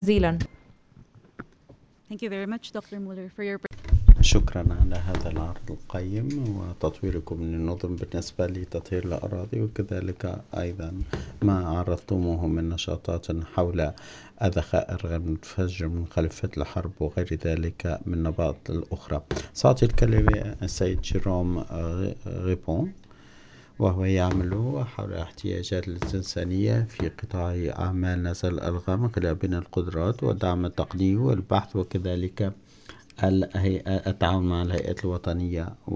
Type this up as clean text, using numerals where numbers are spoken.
جزيلا. Thank you very much, Dr. Muller, for your شكرا على هذا العرض القيم وتطويركم للنظم بالنسبة لتطهير الأراضي، وكذلك أيضا ما عرضتموه من نشاطات حول الذخائر غير المتفجر من مخلفات الحرب وغير ذلك من النبات الأخرى. سأعطي الكلمة السيد جيروم غيبون، وهو يعمل حول الاحتياجات الإنسانية في قطاع أعمال نزل الغام من بناء القدرات والدعم التقني والبحث، وكذلك التعاون مع الهيئات الوطنية